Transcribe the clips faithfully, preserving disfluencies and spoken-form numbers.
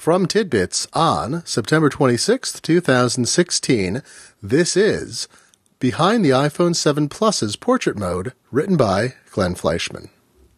From Tidbits on September twenty-sixth, two thousand sixteen, this is Behind the iPhone seven Plus's Portrait Mode, written by Glenn Fleischman.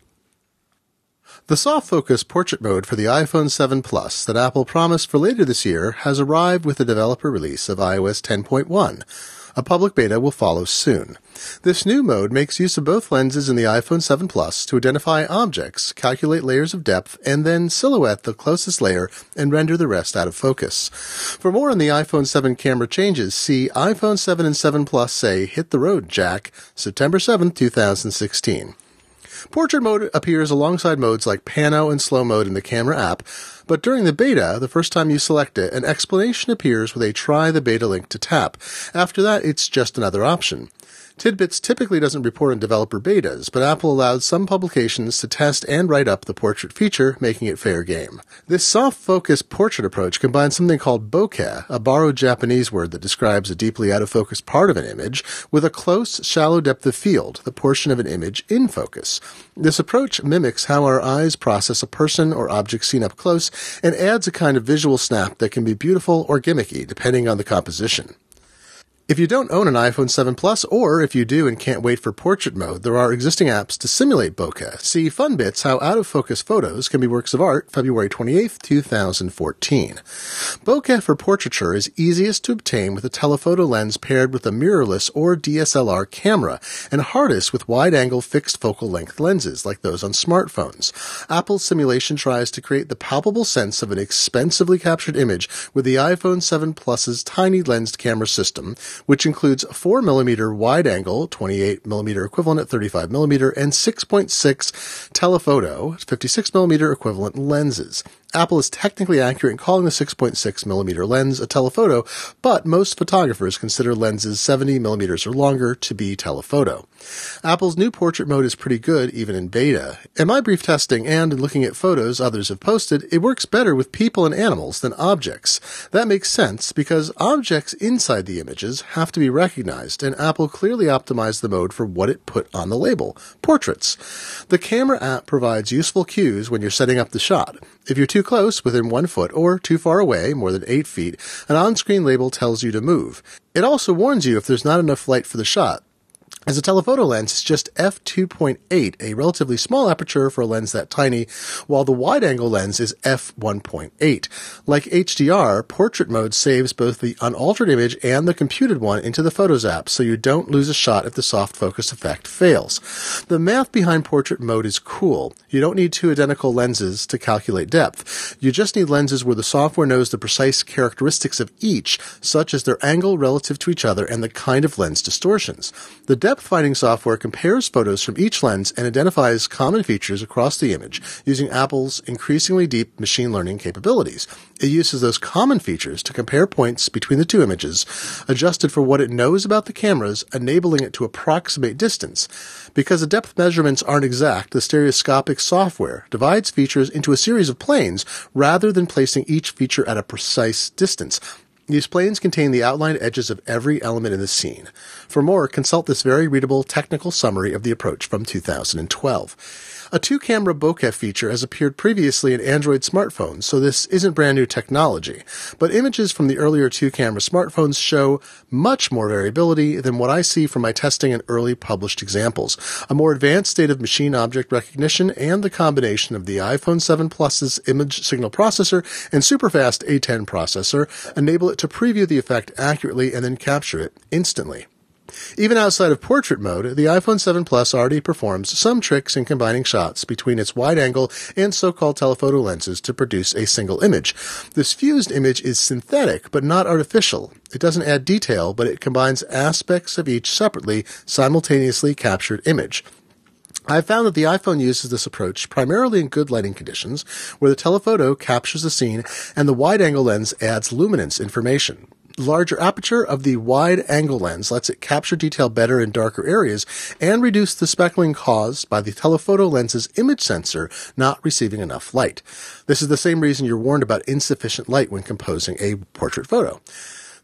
The soft focus portrait mode for the iPhone seven Plus that Apple promised for later this year has arrived with the developer release of i O S ten point one. A public beta will follow soon. This new mode makes use of both lenses in the iPhone seven Plus to identify objects, calculate layers of depth, and then silhouette the closest layer and render the rest out of focus. For more on the iPhone seven camera changes, see iPhone seven and seven Plus say Hit the Road, Jack, September seventh, two thousand sixteen. Portrait mode appears alongside modes like Pano and Slow Mode in the camera app, but during the beta, the first time you select it, an explanation appears with a Try the Beta link to tap. After that, it's just another option. Tidbits typically doesn't report on developer betas, but Apple allowed some publications to test and write up the portrait feature, making it fair game. This soft-focus portrait approach combines something called bokeh, a borrowed Japanese word that describes a deeply out-of-focus part of an image, with a close, shallow depth of field, the portion of an image in focus. This approach mimics how our eyes process a person or object seen up close, and adds a kind of visual snap that can be beautiful or gimmicky, depending on the composition. If you don't own an iPhone seven Plus, or if you do and can't wait for portrait mode, there are existing apps to simulate bokeh. See Fun Bits How Out-of-Focus Photos Can Be Works of Art, February twenty-eighth, two thousand fourteen. Bokeh for portraiture is easiest to obtain with a telephoto lens paired with a mirrorless or D S L R camera, and hardest with wide-angle fixed focal length lenses like those on smartphones. Apple's simulation tries to create the palpable sense of an expensively captured image with the iPhone seven Plus's tiny lensed camera system, which includes four millimeter wide-angle, twenty-eight millimeter equivalent at thirty-five millimeter, and six point six telephoto, fifty-six millimeter equivalent lenses. Apple is technically accurate in calling the six point six millimeter lens a telephoto, but most photographers consider lenses seventy millimeters or longer to be telephoto. Apple's new portrait mode is pretty good, even in beta. In my brief testing and in looking at photos others have posted, it works better with people and animals than objects. That makes sense because objects inside the images have to be recognized, and Apple clearly optimized the mode for what it put on the label, portraits. The camera app provides useful cues when you're setting up the shot. If you're too close, within one foot, or too far away, more than eight feet, an on-screen label tells you to move. It also warns you if there's not enough light for the shot, as a telephoto lens is just f two point eight, a relatively small aperture for a lens that tiny, while the wide-angle lens is f one point eight. Like H D R, portrait mode saves both the unaltered image and the computed one into the Photos app, so you don't lose a shot if the soft focus effect fails. The math behind portrait mode is cool. You don't need two identical lenses to calculate depth. You just need lenses where the software knows the precise characteristics of each, such as their angle relative to each other and the kind of lens distortions. The depth finding software compares photos from each lens and identifies common features across the image using Apple's increasingly deep machine learning capabilities. It uses those common features to compare points between the two images, adjusted for what it knows about the cameras, enabling it to approximate distance. Because the depth measurements aren't exact, the stereoscopic software divides features into a series of planes rather than placing each feature at a precise distance. These planes contain the outlined edges of every element in the scene. For more, consult this very readable technical summary of the approach from two thousand twelve. A two-camera bokeh feature has appeared previously in Android smartphones, so this isn't brand new technology. But images from the earlier two-camera smartphones show much more variability than what I see from my testing and early published examples. A more advanced state of machine object recognition and the combination of the iPhone seven Plus's image signal processor and superfast A ten processor enable it to preview the effect accurately and then capture it instantly. Even outside of portrait mode, the iPhone seven Plus already performs some tricks in combining shots between its wide-angle and so-called telephoto lenses to produce a single image. This fused image is synthetic, but not artificial. It doesn't add detail, but it combines aspects of each separately, simultaneously captured image. I've found that the iPhone uses this approach primarily in good lighting conditions, where the telephoto captures the scene and the wide-angle lens adds luminance information. The larger aperture of the wide-angle lens lets it capture detail better in darker areas and reduce the speckling caused by the telephoto lens's image sensor not receiving enough light. This is the same reason you're warned about insufficient light when composing a portrait photo.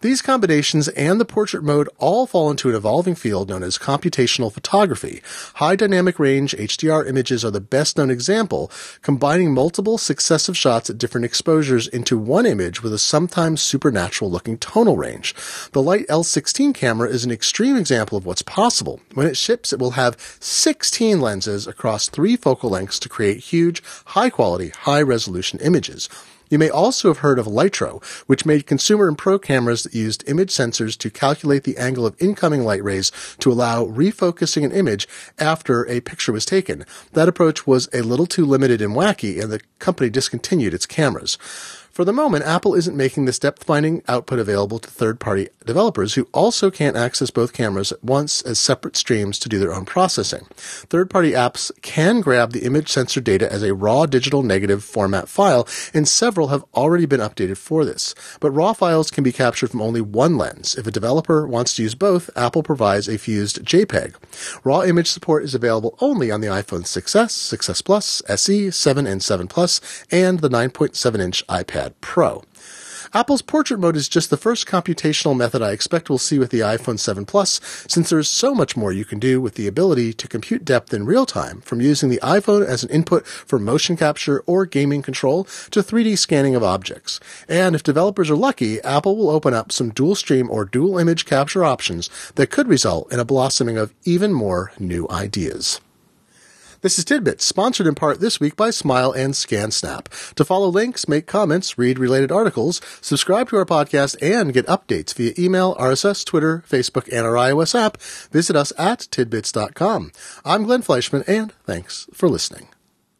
These combinations and the portrait mode all fall into an evolving field known as computational photography. High dynamic range H D R images are the best known example, combining multiple successive shots at different exposures into one image with a sometimes supernatural looking tonal range. The Light L sixteen camera is an extreme example of what's possible. When it ships, it will have sixteen lenses across three focal lengths to create huge, high-quality, high-resolution images. You may also have heard of Lytro, which made consumer and pro cameras that used image sensors to calculate the angle of incoming light rays to allow refocusing an image after a picture was taken. That approach was a little too limited and wacky, and the company discontinued its cameras. For the moment, Apple isn't making this depth-finding output available to third-party developers who also can't access both cameras at once as separate streams to do their own processing. Third-party apps can grab the image sensor data as a raw digital negative format file, and several have already been updated for this. But raw files can be captured from only one lens. If a developer wants to use both, Apple provides a fused JPEG. Raw image support is available only on the iPhone six S, six S Plus, S E, seven and seven Plus, and the nine point seven inch iPad Pro. Apple's portrait mode is just the first computational method I expect we'll see with the iPhone seven Plus, since there is so much more you can do with the ability to compute depth in real time, from using the iPhone as an input for motion capture or gaming control to three D scanning of objects. And if developers are lucky, Apple will open up some dual stream or dual image capture options that could result in a blossoming of even more new ideas. This is Tidbits, sponsored in part this week by Smile and ScanSnap. To follow links, make comments, read related articles, subscribe to our podcast, and get updates via email, R S S, Twitter, Facebook, and our iOS app, visit us at tidbits dot com. I'm Glenn Fleischman, and thanks for listening.